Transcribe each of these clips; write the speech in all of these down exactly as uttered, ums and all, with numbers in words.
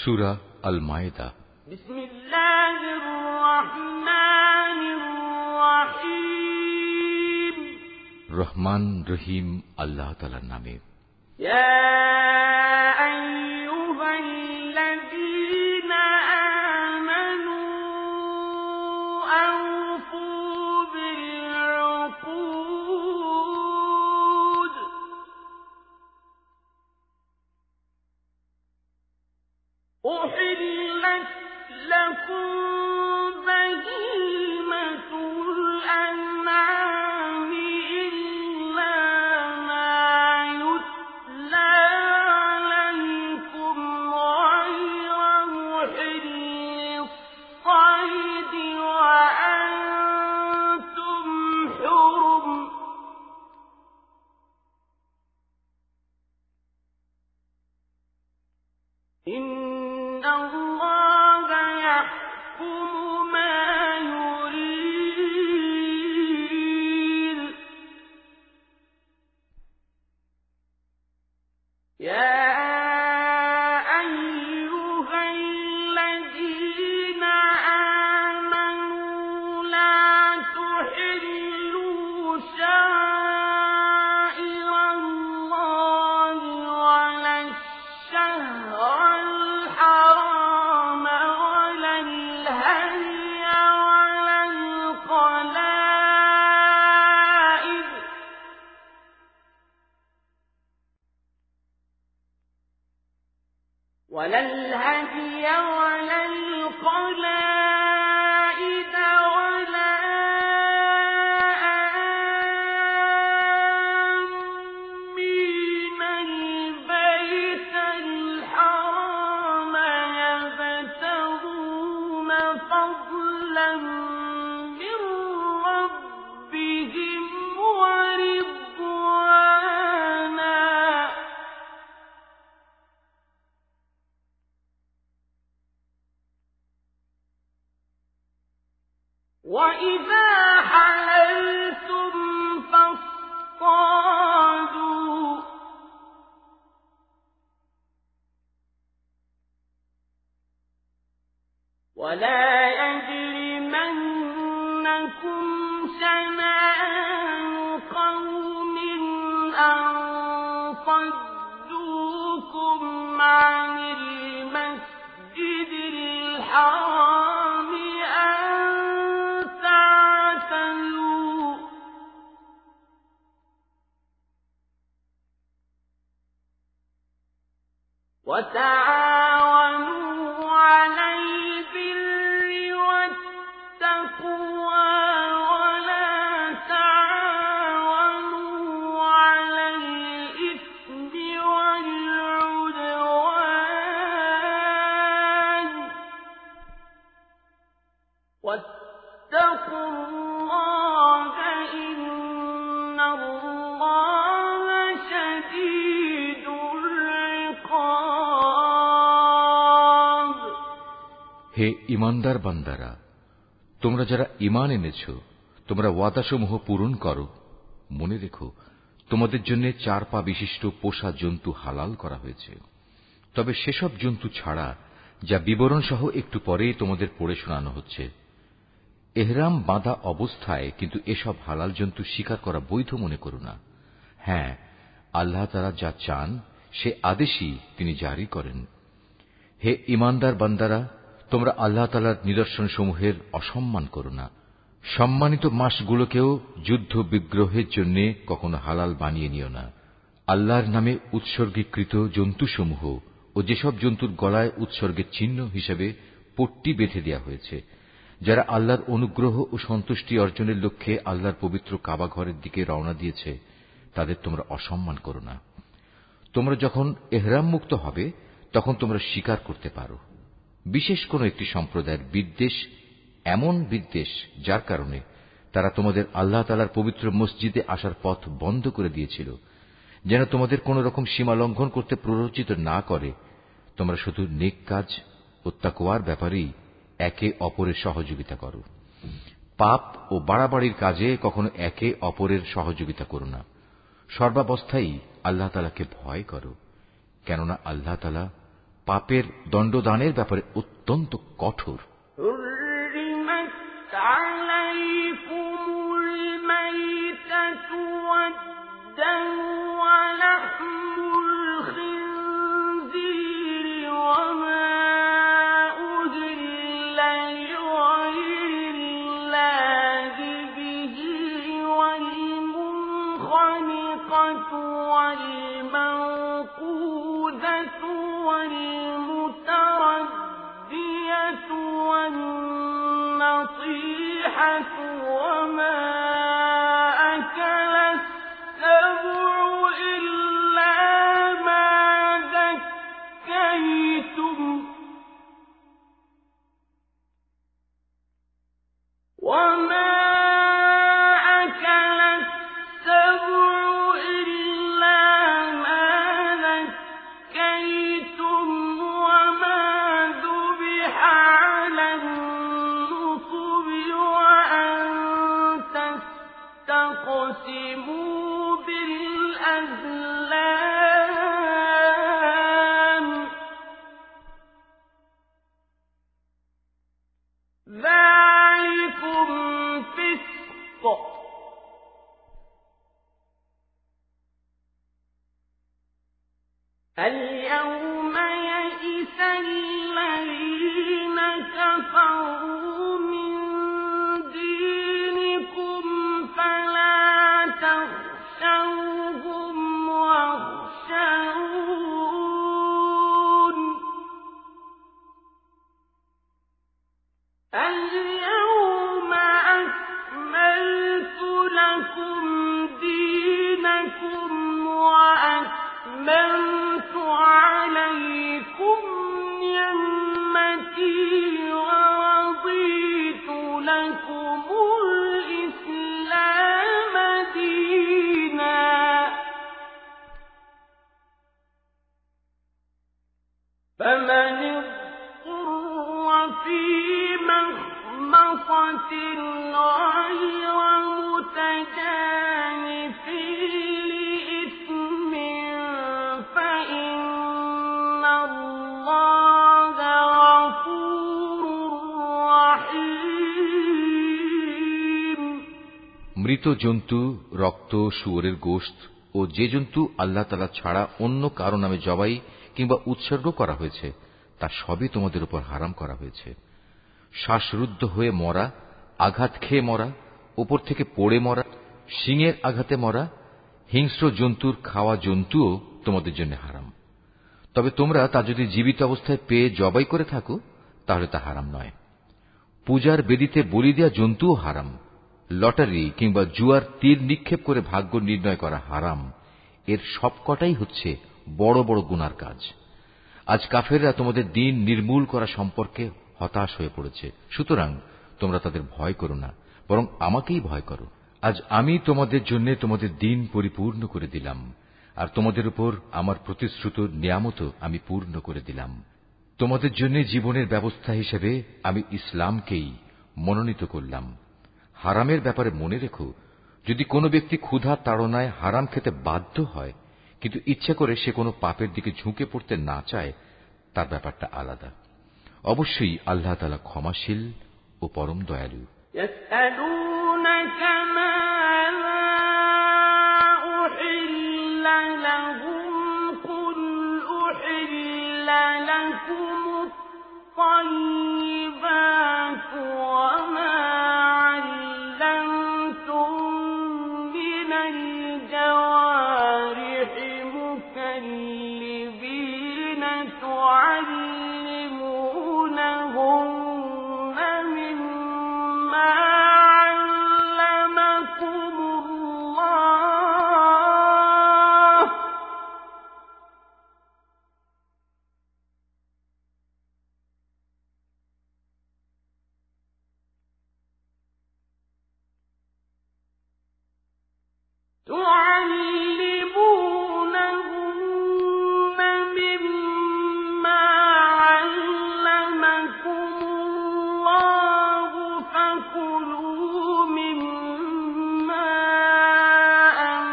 সূরা আল মায়েদা। বিসমিল্লাহির রহমানির রহিম। রহমান রহিম আল্লাহ তাআলার নামে। ইয়া আইয়ুহাল্লাযীনা আমানু আওফু বিল উকুদ। উহিল্লাত লাকুম বাহীমাতুল আন'আম ইল্লা মা ইউতলা আলাইকুম গায়রা মুহিল্লিস সায়দি ওয়া আনতুম হুরুম। ইন্নাল্লাহা ইয়াহকুমু মা ইউরিদ। ইয়া আইয়ুহাল্লাযীনা আমানু লা তুহিল্লু শাআইরাল্লাহি ওয়ালা الشهر الحرام ولا الهدي ولا القلائد ولا الهدي ولا القلائد ولا آمين البيت الحرام يبتغون فضلا من ربهم ورضوانا وإذا حللتم فاصطادوا ولا يجرمنكم شنآن قوم أن صدوكم عن المسجد الحرام أن تعتدوا وتعاونوا على البر والتقوى ولا تعاونوا على الإثم والعدوان واتقوا الله إن الله شديد العقاب। হে ঈমানদার বান্দারা, তোমরা যারা ঈমান এনেছ, তোমরা ওয়াদাসমূহ পূরণ করো। মনে রেখো, তোমাদের জন্য চার পা বিশিষ্ট পোষা জন্তু হালাল করা হয়েছে, তবে সেসব জন্তু ছাড়া যা বিবরণ সহ একটু পরেই তোমাদের পড়ে শোনানো হচ্ছে। এহরাম বাঁধা অবস্থায় কিন্তু এসব হালাল জন্তু শিকার করা বৈধ মনে করো না। হ্যাঁ, আল্লাহ তাআলা যা চান সে আদেশই তিনি জারি করেন। হে ঈমানদার বান্দারা, তোমরা আল্লাহ তাআলার নিদর্শন সমূহের অসম্মান করো না। সম্মানিত মাসগুলোকেও যুদ্ধ বিগ্রহের জন্য কখনো হালাল বানিয়ে নিও না। আল্লাহর নামে উৎসর্গীকৃত জন্তুসমূহ ও যেসব জন্তুর গলায় উৎসর্গের চিহ্ন হিসেবে পট্টি বেঁধে দেওয়া হয়েছে, যারা আল্লাহর অনুগ্রহ ও সন্তুষ্টি অর্জনের লক্ষ্যে আল্লাহর পবিত্র কাবা ঘরের দিকে রওনা দিয়েছে, তাদের তোমরা অসম্মান করো না। তোমরা যখন এহরাম মুক্ত হবে তখন তোমরা শিকার করতে পারো। বিশেষ কোন একটি সম্প্রদায়ের বিদ্বেষ এমন বিদ্বেষ যার কারণে তারা তোমাদের আল্লাহ তাআলার পবিত্র মসজিদে আসার পথ বন্ধ করে দিয়েছিল, যেন তোমাদের কোন রকম সীমা লঙ্ঘন করতে প্ররোচিত না করে। তোমরা শুধু নেক কাজ ও তাকওয়ার ব্যাপারেই একে অপরের সহযোগিতা করো। পাপ ও বাড়াবাড়ির কাজে কখনো একে অপরের সহযোগিতা করো না। সর্বাবস্থায় আল্লাহ তাআলাকে ভয় করো, কেননা আল্লাহ তাআলা পাপের দণ্ডদানের ব্যাপারে অত্যন্ত কঠোর। اليوم يئس الذين كفروا من دينكم فلا تخشوهم واخشون اليوم أكملت لكم دينكم وأتممت عليكم نعمتي ورضيت لكم الإسلام دينا فمن اضطر في مخمصة غير متجانف لإثم فإن الله غفور رحيم। মৃত জন্তু, রক্ত, শুয়োরের গোশত ও যে জন্তু আল্লাহ তাআলা ছাড়া অন্য কারো নামে জবাই কিংবা উৎসর্গ করা হয়েছে তা সবই তোমাদের উপর হারাম করা হয়েছে। শ্বাসরুদ্ধ হয়ে মরা, আঘাত খেয়ে মরা, উপর থেকে পড়ে মরা, শিঙের আঘাতে মরা, হিংস্র জন্তুর খাওয়া জন্তুও তোমাদের জন্য হারাম। তবে তোমরা তা যদি জীবিত অবস্থায় পেয়ে জবাই করে থাকো তাহলে তা হারাম নয়। পূজার বেদিতে বলি দেয়া জন্তুও হারাম। লটারি কিংবা জুয়ার তীর নিক্ষেপ করে ভাগ্য নির্ণয় করা হারাম। এর সবকটাই হচ্ছে বড় বড় গুনার কাজ। আজ কাফেররা তোমাদের দিন নির্মূল করা সম্পর্কে হতাশ হয়ে পড়েছে। সুতরাং তোমরা তাদের ভয় করো না, বরং আমাকেই ভয় করো। আজ আমি তোমাদের জন্য তোমাদের দিন পরিপূর্ণ করে দিলাম, আর তোমাদের উপর আমার প্রতিশ্রুত নিয়ামতও আমি পূর্ণ করে দিলাম। তোমাদের জন্য জীবনের ব্যবস্থা হিসেবে আমি ইসলামকেই মনোনীত করলাম। হারামের ব্যাপারে মনে রেখো, যদি কোনো ব্যক্তি ক্ষুধা তাড়নায় হারাম খেতে বাধ্য হয় কিন্তু ইচ্ছা করে সে কোনো পাপের দিকে ঝুঁকে পড়তে না চায়, তার ব্যাপারটা আলাদা। অবশ্যই আল্লাহ তাআলা ক্ষমাশীল ও পরম দয়ালু।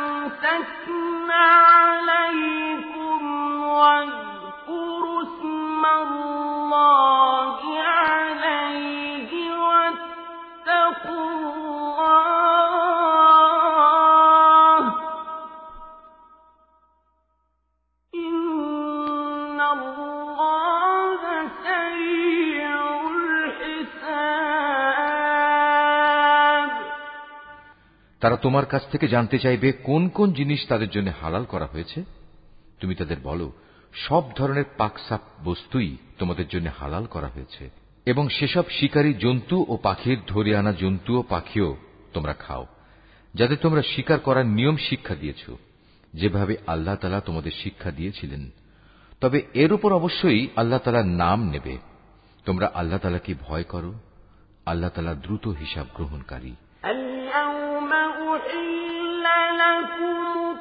واذكروا اسم তারা তোমার কাছ থেকে জানতে চাইবে কোন কোন জিনিস তাদের জন্য হালাল করা হয়েছে। তুমি তাদের বলো, সব ধরনের পাকসাপ বস্তুই তোমাদের জন্য হালাল করা হয়েছে, এবং সেসব শিকারী জন্তু ও পাখির ধরে আনা জন্তু ও পাখিও তোমরা খাও, যাদের তোমরা শিকার করার নিয়ম শিক্ষা দিয়েছ, যেভাবে আল্লাহ তাআলা তোমাদের শিক্ষা দিয়েছিলেন। তবে এর উপর অবশ্যই আল্লাহ তাআলার নাম নেবে। তোমরা আল্লাহ তাআলাকে ভয় করো। আল্লাহ তাআলা দ্রুত হিসাব গ্রহণকারী। اليوم أحل لكم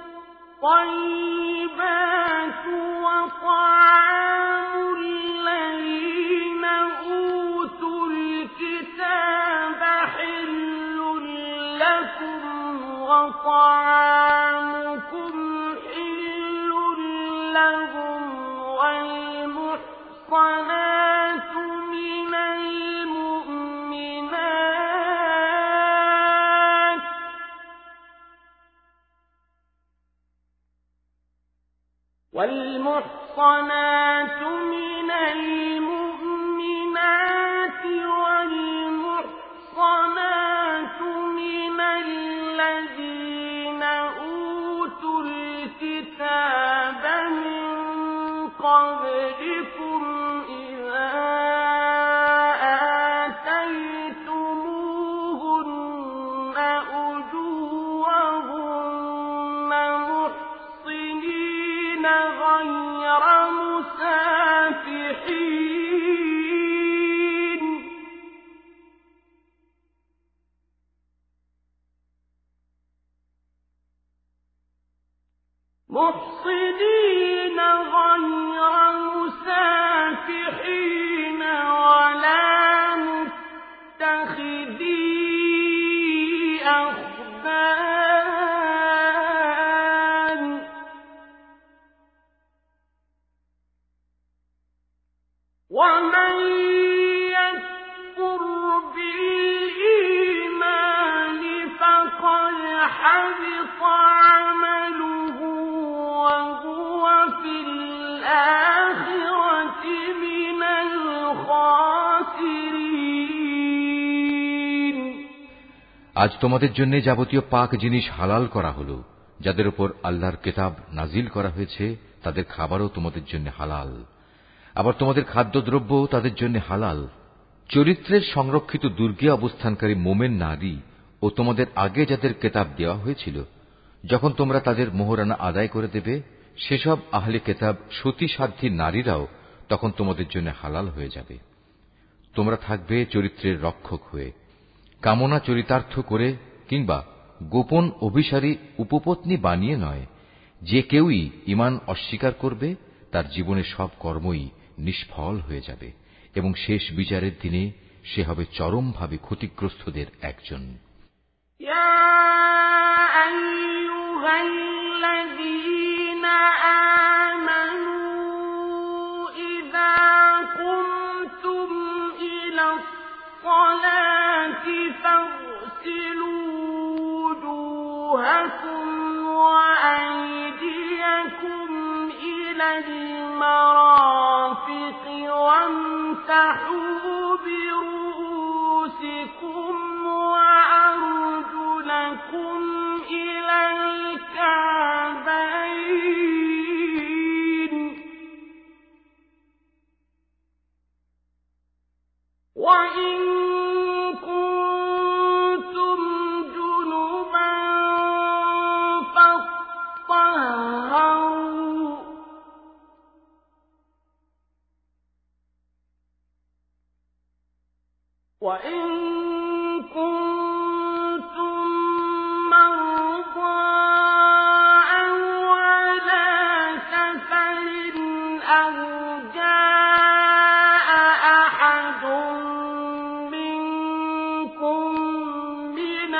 الطيبات وطعام الذين أوتوا الكتاب حل لكم وطعامكم حل لهم والمحصنات من المؤمنات والمحصنات من المؤمنات والمحصنات من الذين أوتوا الكتاب من قبلكم إذا آتيتموهن أجورهن محصنين غير مسافحين محصنين غير مسافحين ولا متخذي أخدان ومن يكفر بالإيمان فقد حبط عمله وهو في الآخرة من الخاسرين। আজ তোমাদের জন্য যাবতীয় পাক জিনিস হালাল করা হলো। যাদের উপর আল্লাহর কিতাব নাজিল করা হয়েছে তাদের খাবারও তোমাদের জন্য হালাল, আবার তোমাদের খাদ্যদ্রব্য তাদের জন্য হালাল। চরিত্রের সংরক্ষিত দুর্গে অবস্থানকারী মোমেন নারী ও তোমাদের আগে যাদের কিতাব দেওয়া হয়েছিল, যখন তোমরা তাদের মোহরানা আদায় করে দেবে, সেসব আহলে কিতাব সতী সাধ্বী নারীরাও তখন তোমাদের জন্য হালাল হয়ে যাবে। তোমরা থাকবে চরিত্রের রক্ষক হয়ে, কামনা চরিতার্থ করে কিংবা গোপন অভিসারী উপপত্নী বানিয়ে নয়। যে কেউই ঈমান অস্বীকার করবে তার জীবনের সব কর্মই নিষ্ফল হয়ে যাবে এবং শেষ বিচারের দিনে সে হবে চরমভাবে ক্ষতিগ্রস্তদের একজন। يا أيها الذين آمنوا إذا قمتم إلى الصلاة فاغسلوا وجوهكم وأيديكم إلى المرافق وامسحوا برؤوسكم وأرجلكم إلى الكعبين وإن كنتم جنبا فاطهروا وإن كنتم مرضى أو على سفر أو جاء أحد منكم من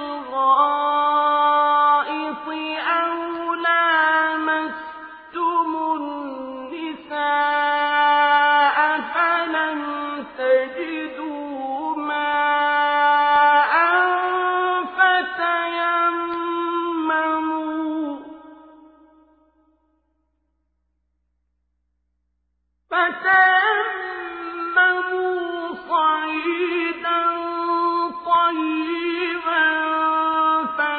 الغائط أو لامستم النساء فلم تجدوا ماء فتيمموا فتيمموا صعيدا طيبا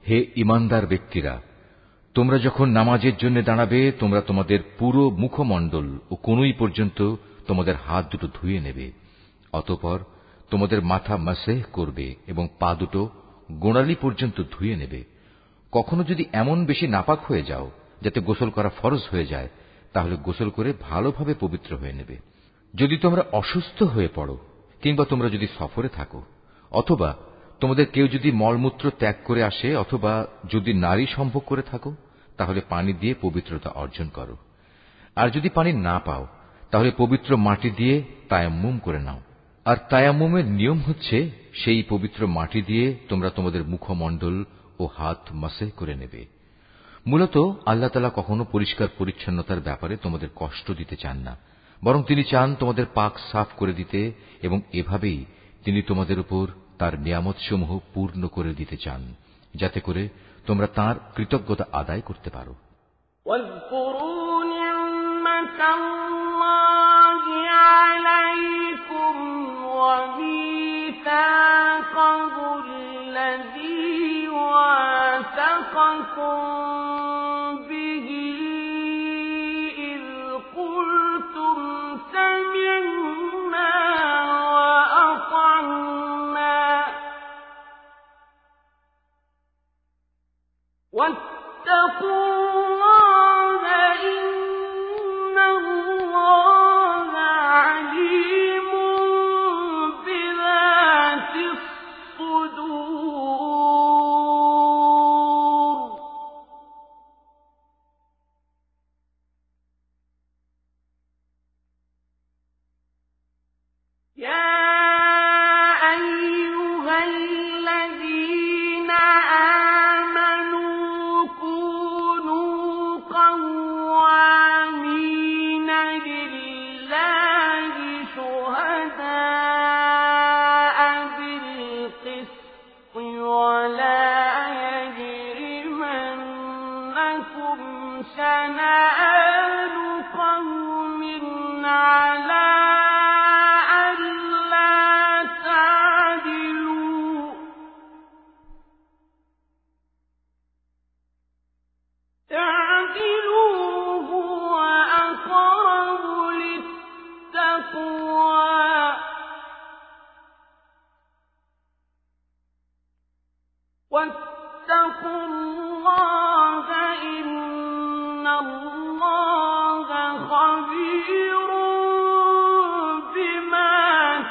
হে ঈমানদার ব্যক্তিরা, তোমরা যখন নামাজের জন্য দাঁড়াবে, তোমরা তোমাদের পুরো মুখমণ্ডল ও কনুই পর্যন্ত তোমাদের হাত দুটো ধুয়ে নেবে। অতঃপর তোমাদের মাথা মাসেহ করবে এবং পা দুটো গোড়ালি পর্যন্ত ধুয়ে নেবে। কখনো যদি এমন বেশি নাপাক হয়ে যাও যাতে গোসল করা ফরজ হয়ে যায়, তাহলে গোসল করে ভালোভাবে পবিত্র হয়ে নেবে। যদি তোমরা অসুস্থ হয়ে পড়ো, কিংবা তোমরা যদি সফরে থাকো, অথবা তোমাদের কেউ যদি মলমূত্র ত্যাগ করে আসে, অথবা যদি নারী সম্ভোগ করে থাকো, তাহলে পানি দিয়ে পবিত্রতা অর্জন করো। আর যদি পানি না পাও, তাহলে পবিত্র মাটি দিয়ে তায়াম্মুম করে নাও। আর তায়াম্মুমের নিয়ম হচ্ছে, সেই পবিত্র মাটি দিয়ে তোমরা তোমাদের মুখমণ্ডল ও হাত মাসেহ করে নেবে। মূলত আল্লাহ তাআলা কখনো পরিষ্কার পরিচ্ছন্নতার ব্যাপারে তোমাদের কষ্ট দিতে চান না, বরং তিনি চান তোমাদের পাক সাফ করে দিতে, এবং এভাবেই তিনি তোমাদের উপর তার নিয়ামতসমূহ পূর্ণ করে দিতে চান, যাতে করে তোমরা তাঁর কৃতজ্ঞতা আদায় করতে পারো। واذكروا نعمة الله عليكم وميثاقه الذي واثقكم به إذ قلتم سمعنا وأطعنا واتقوا الله إن الله عليم بذات الصدور يا أيها الذين آمنوا كونوا قوامين لله شهداء بالقسط ولا يجرمنكم شنآن قوم على ألا تعدلوا اعدلوا هو أقرب للتقوى واتقوا الله إن الله خبير بما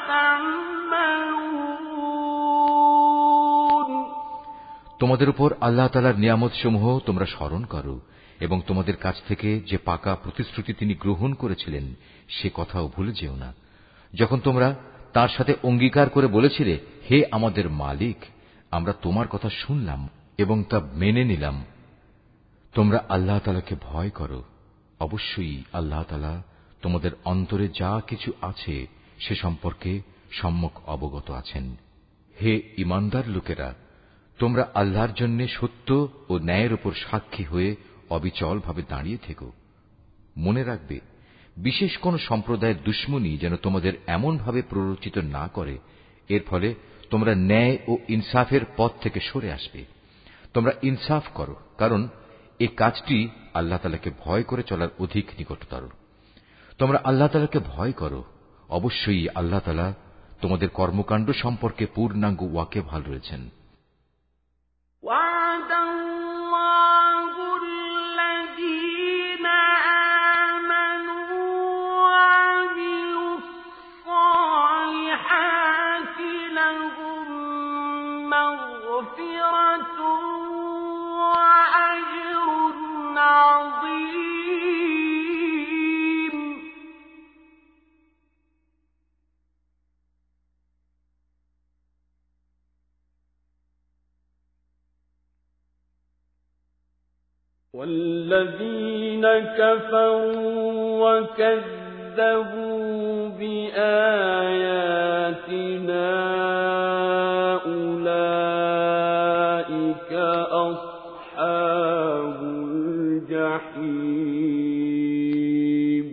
تعملون তোমাদের উপর আল্লাহ তাআলার নিয়ামতসমূহ তোমরা স্মরণ করো, এবং তোমাদের কাছ থেকে যে পাকা প্রতিশ্রুতি তিনি গ্রহণ করেছিলেন সে কথাও ভুলে যেও না। যখন তোমরা তার সাথে অঙ্গীকার করে বলেছিলে, হে আমাদের মালিক, আমরা তোমার কথা শুনলাম এবং তা মেনে নিলাম। তোমরা আল্লাহ তাআলাকে ভয় করো। অবশ্যই আল্লাহ তাআলা তোমাদের অন্তরে যা কিছু আছে সে সম্পর্কে সম্যক অবগত আছেন। হে ঈমানদার লোকেরা, তোমরা আল্লাহর জন্য সত্য ও ন্যায়ের উপর সাক্ষী হয়ে অবিচলভাবে দাঁড়িয়ে থেকো। মনে রাখবে, বিশেষ কোন সম্প্রদায়ের দুশমনী যেন তোমাদের এমনভাবে প্ররোচিত না করে, এর ফলে তোমরা ন্যায় ও ইনসাফের পথ থেকে সরে আসবে। তোমরা ইনসাফ করো, কারণ এই কাজটি আল্লাহ তাআলাকে ভয় করে চলার অধিক নিকটতর। তোমরা আল্লাহ তাআলাকে ভয় করো। অবশ্যই আল্লাহ তাআলা তোমাদের কর্মকাণ্ড সম্পর্কে পূর্ণাঙ্গ ওয়াকিবহাল রয়েছেন। وعد الله الذين آمنوا وعملوا الصالحات لهم مغفرة وأجر عظيم والذين كفروا وكذبوا بآياتنا أولئك أصحاب الجحيم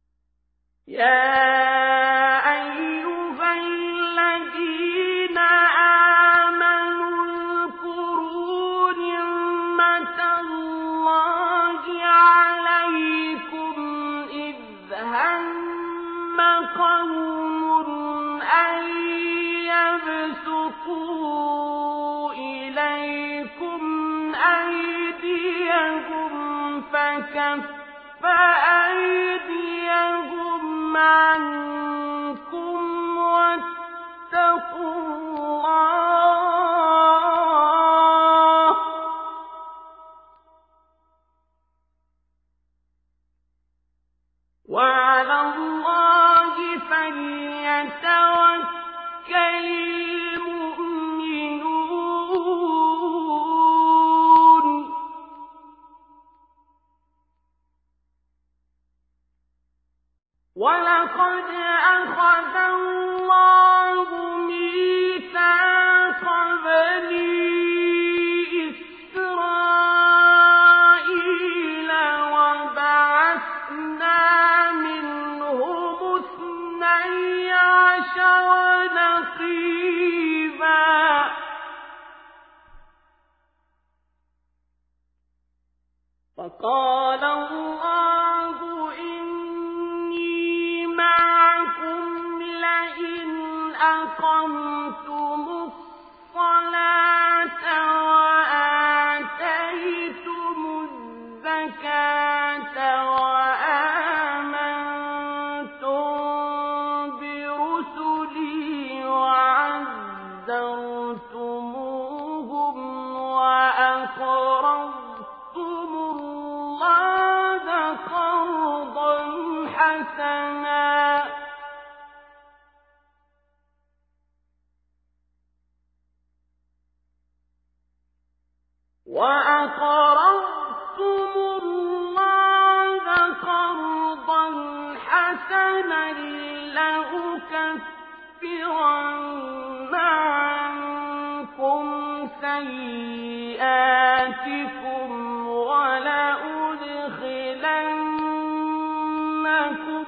يا أيها الذين إليكم أيديهم فكف أيديهم عنكم واتقوا الله وعلى الله فليتوكل المؤمنون ولقد أخذ الله ميثاق بني إسرائيل وبعثنا منهم اثني عشر نقيبا فقال الله إني معكم لئن أقمتم الصلاة وآتيتم الزكاة وآمنتم برسلي وعزرتموهم وأقرضتم الله قرضا حسنا وأقرضتم الله قرضا حسنا لأكفرن عنكم سيئاتكم ولأدخلنكم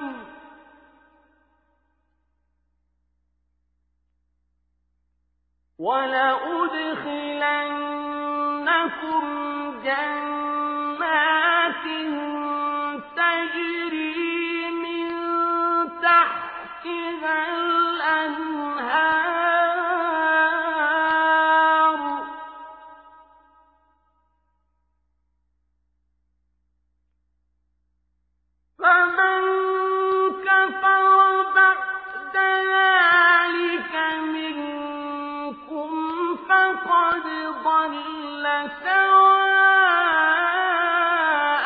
ولأدخلنكم جنات تجري من تحتها الأنهار فمن كفر بعد ذلك منكم فقد ضل سواء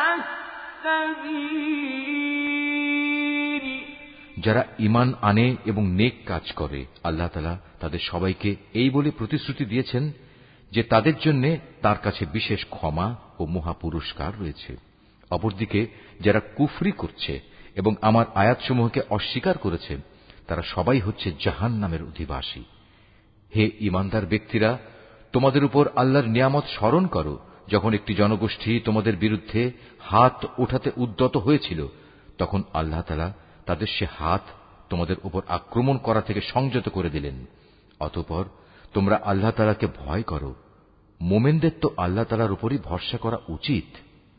السبيل যারা ঈমান আনে এবং নেক কাজ করে আল্লাহ তাআলা তাদের সবাইকে এই বলে প্রতিশ্রুতি দিয়েছেন যে তাদের জন্য তার কাছে বিশেষ ক্ষমা ও মহা পুরস্কার রয়েছে। অপরদিকে যারা কুফরি করছে এবং আমার আয়াতসমূহকে অস্বীকার করেছে তারা সবাই হচ্ছে জাহান্নামের অধিবাসী। হে ঈমানদার ব্যক্তিরা, তোমাদের উপর আল্লাহর নিয়ামত স্মরণ করো যখন একটি জনগোষ্ঠী তোমাদের বিরুদ্ধে হাত ওঠাতে উদ্যত হয়েছিল, তখন আল্লাহ তাআলা তাদের সে হাত তোমাদের উপর আক্রমণ করা থেকে সংযত করে দিলেন। অতঃপর তোমরা আল্লাহ তাআলাকে ভয় করো। মোমেনদের তো আল্লাহ তাআলার উপরই ভরসা করা উচিত।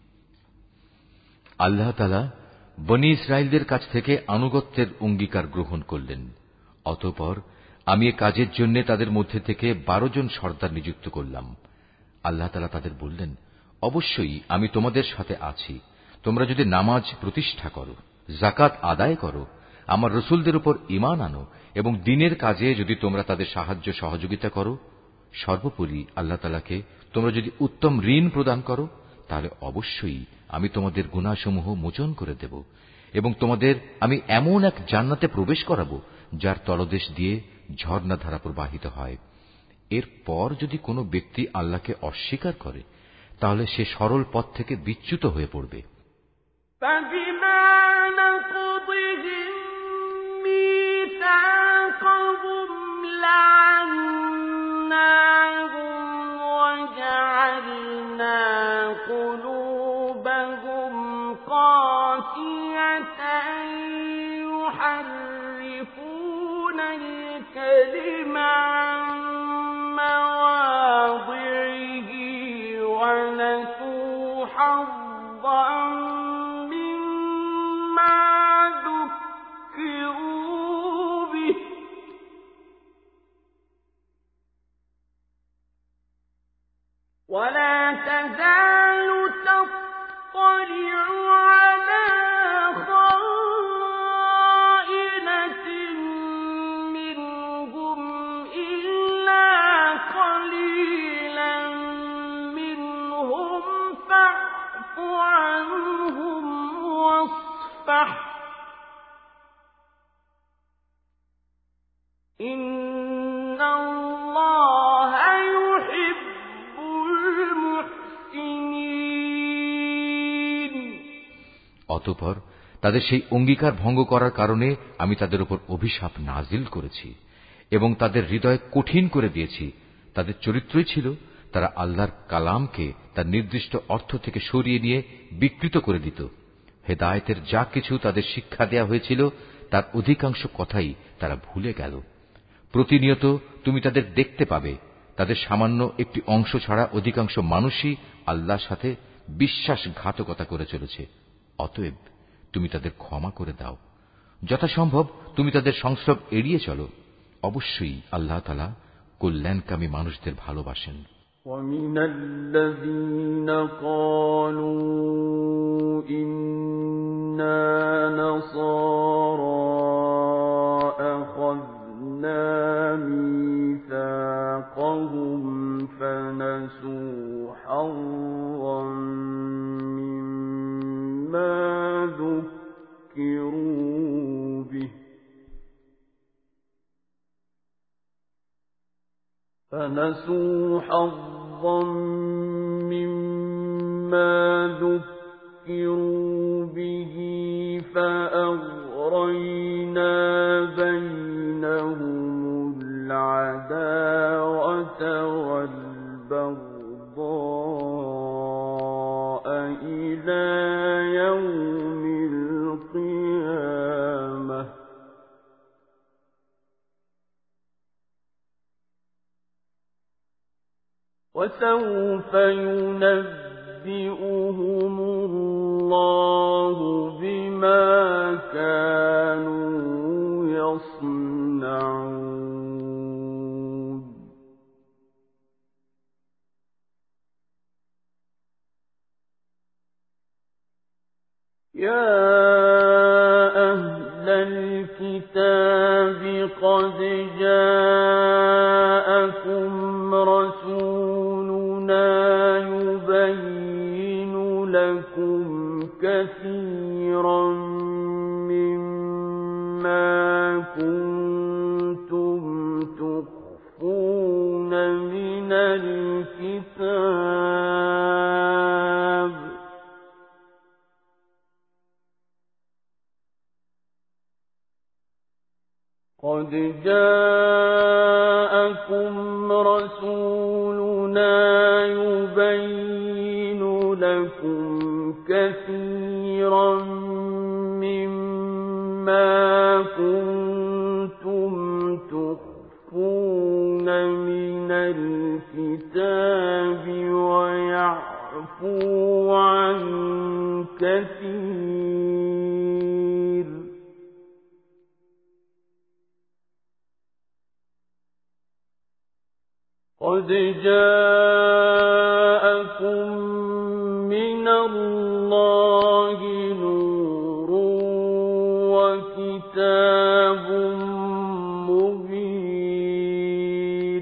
আল্লাহ তাআলা বনী ইসরাইলদের কাছ থেকে আনুগত্যের অঙ্গীকার গ্রহণ করলেন। অতঃপর আমি এ কাজের জন্য তাদের মধ্যে থেকে বারো জন সর্দার নিযুক্ত করলাম। আল্লাহ তাআলা তাদের বললেন, অবশ্যই আমি তোমাদের সাথে আছি। তোমরা যদি নামাজ প্রতিষ্ঠা করো, যাকাত আদায় করো, আমার রসুলদের উপর ঈমান আনো এবং দ্বীনের কাজে যদি তোমরা তাদের সাহায্য সহযোগিতা করো, সর্বোপরি আল্লাহ তাআলাকে তোমরা যদি উত্তম ঋণ প্রদান করো, তাহলে অবশ্যই আমি তোমাদের গুনাহসমূহ মোচন করে দেব এবং তোমাদের আমি এমন এক জান্নাতে প্রবেশ করাবো যার তলদেশ দিয়ে ঝর্ণাধারা প্রবাহিত হয়। এরপর যদি কোনো ব্যক্তি আল্লাহকে অস্বীকার করে তাহলে সে সরল পথ থেকে বিচ্যুত হয়ে পড়বে। يحرفون الكلم عن مواضعه ونسوا حظا مما ذكروا به ولا تزال تطلع على خائنة منهم إلا قليلا منهم فاعف عنهم واصفح إن الله يحب المحسنين। অতঃপর তাদের সেই অঙ্গীকার ভঙ্গ করার কারণে আমি তাদের উপর অভিশাপ নাজিল করেছি এবং তাদের হৃদয় কঠিন করে দিয়েছি। তাদের চরিত্রই ছিল তারা আল্লাহর কালামকে তার নির্দিষ্ট অর্থ থেকে সরিয়ে নিয়ে বিকৃত করে দিত। হেদায়েতের যা কিছু তাদের শিক্ষা দেয়া হয়েছিল তার অধিকাংশ কথাই তারা ভুলে গেল। প্রতিনিয়ত তুমি তাদের দেখতে পাবে তাদের সামান্য একটি অংশ ছাড়া অধিকাংশ মানুষই আল্লাহর সাথে বিশ্বাসঘাতকতা করে চলেছে। অতএব তুমি তাদের ক্ষমা করে দাও, যথাসম্ভব তুমি তাদের সংস্রব এড়িয়ে চলো। অবশ্যই আল্লাহ তাআলা কল্যাণকামী মানুষদের ভালোবাসেন। ومن الذين قالوا إنا نصارى أخذنا ميثاقهم فنسوا حظا مما ذكروا به فنسوا حظا مما ذكروا به فأغرينا بينهم العداوة والبغضاء إلى يوم القيامة وسوف ينبئهم الله بما كانوا يصنعون يا أهل الكتاب قد جاءكم رسولنا يبين لكم كثيرا مما كنتم تخفون من الكتاب قد جاءكم رسولنا يبين لكم كثيرا مما كنتم تخفون من الكتاب ويعفو عن كثير قد جاءكم من الله نور وكتاب مبين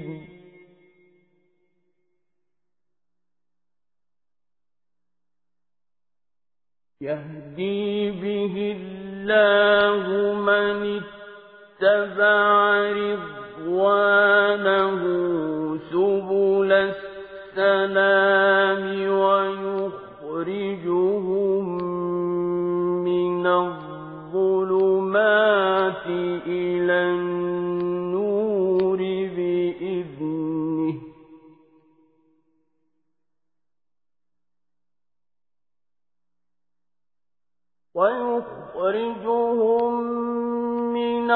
يهدي به الله من اتبع رضوانه سبل السلام ويخرجهم من الظلمات إلى النور بإذنه ويخرجهم من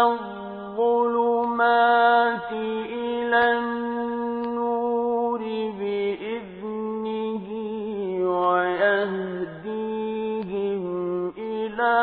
الظلمات إلى النور بإذنه ويهديهم إلى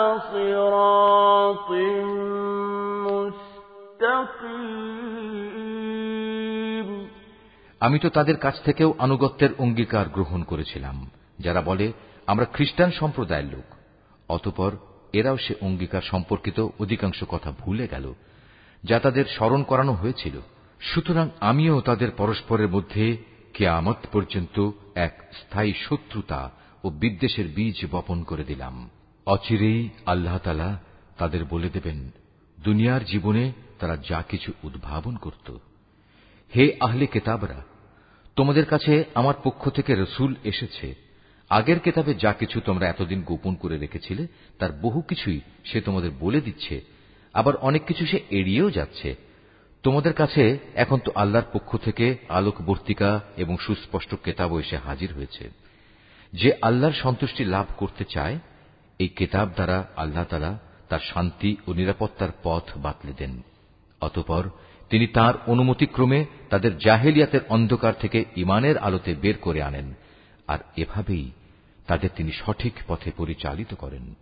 صراط مستقيم আমি তো তাদের কাছ থেকেও আনুগত্যের অঙ্গীকার গ্রহণ করেছিলাম, যারা বলে আমরা খ্রিস্টান সম্প্রদায়ের লোক। অতঃপর এরাও সে অঙ্গীকার সম্পর্কিত অধিকাংশ কথা ভুলে গেল, যা তাদের স্মরণ করানো হয়েছিল। সুতরাং আমিও তাদের পরস্পরের মধ্যে কিয়ামত পর্যন্ত এক স্থায়ী শত্রুতা ও বিদ্বেষের বীজ বপন করে দিলাম। অচিরেই আল্লাহ তাআলা তাদের বলে দেবেন, দুনিয়ার জীবনে তারা যা কিছু উদ্ভাবন করত। হে আহলে কিতাবরা, তোমাদের কাছে আমার পক্ষ থেকে রসূল এসেছে। আগের কিতাবে যা কিছু তোমরা এতদিন গোপন করে রেখেছিলে তার বহু কিছুই সে তোমাদের বলে দিচ্ছে, আবার অনেক কিছু সে এড়িয়েও যাচ্ছে। তোমাদের কাছে এখন তো আল্লাহর পক্ষ থেকে আলোকবর্তিকা এবং সুস্পষ্ট কিতাবও এসে হাজির হয়েছে। যে আল্লাহর সন্তুষ্টি লাভ করতে চায়, এই কিতাব দ্বারা আল্লাহ তাআলা তার শান্তি ও নিরাপত্তার পথ বাতলে দেন। অতঃপর তিনি তার অনুমতিক্রমে তাদের জাহেলিয়াতের অন্ধকার থেকে ঈমানের আলোতে বের করে আনেন, আর এভাবেই তাদের তিনি সঠিক পথে পরিচালিত করেন।